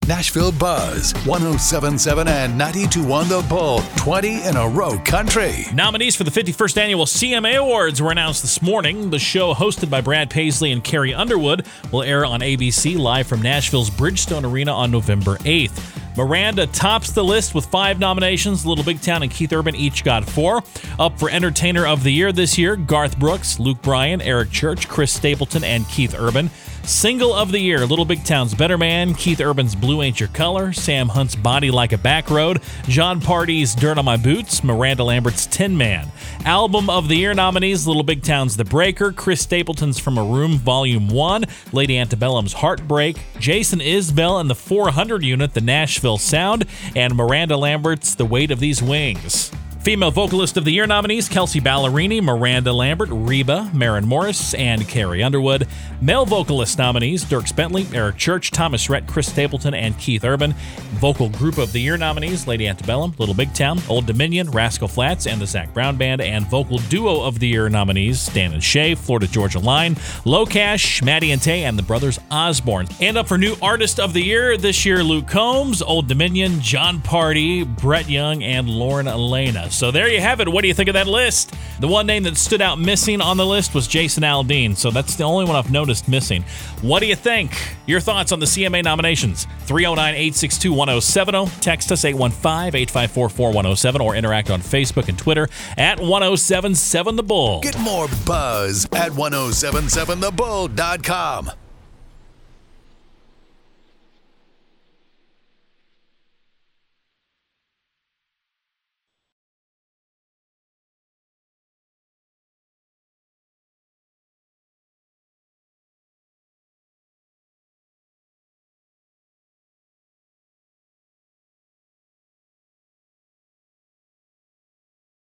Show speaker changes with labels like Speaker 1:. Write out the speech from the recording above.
Speaker 1: Nashville Buzz, 107.7 and 92.1 The Bull, 20 in a row country.
Speaker 2: Nominees for the 51st Annual CMA Awards were announced this morning. The show, hosted by Brad Paisley and Carrie Underwood, will air on ABC live from Nashville's Bridgestone Arena on November 8th. Miranda tops the list with 5 nominations. Little Big Town and Keith Urban each got 4. Up for Entertainer of the Year this year, Garth Brooks, Luke Bryan, Eric Church, Chris Stapleton, and Keith Urban. Single of the Year, Little Big Town's Better Man, Keith Urban's Blue Ain't Your Color, Sam Hunt's Body Like a Back Road, John Party's Dirt on My Boots, Miranda Lambert's Tin Man. Album of the Year nominees, Little Big Town's The Breaker, Chris Stapleton's From a Room Volume 1, Lady Antebellum's Heartbreak, Jason Isbell and the 400 Unit, The Nashville Sound, and Miranda Lambert's The Weight of These Wings. Female Vocalist of the Year nominees, Kelsey Ballerini, Miranda Lambert, Reba, Maren Morris, and Carrie Underwood. Male Vocalist nominees, Dierks Bentley, Eric Church, Thomas Rhett, Chris Stapleton, and Keith Urban. Vocal Group of the Year nominees, Lady Antebellum, Little Big Town, Old Dominion, Rascal Flatts, and the Zac Brown Band. And Vocal Duo of the Year nominees, Stan and Shay, Florida Georgia Line, Low Cash, Maddie and Tay, and the Brothers Osborne. And up for New Artist of the Year this year, Luke Combs, Old Dominion, John Party, Brett Young, and Lauren Elena. So there you have it. What do you think of that list? The one name that stood out missing on the list was Jason Aldean, so that's the only one I've noticed missing. What do you think? Your thoughts on the CMA nominations? 309-862-1070. Text us 815-854-4107 or interact on Facebook and Twitter at 1077 The Bull.
Speaker 1: Get more buzz at 1077thebull.com.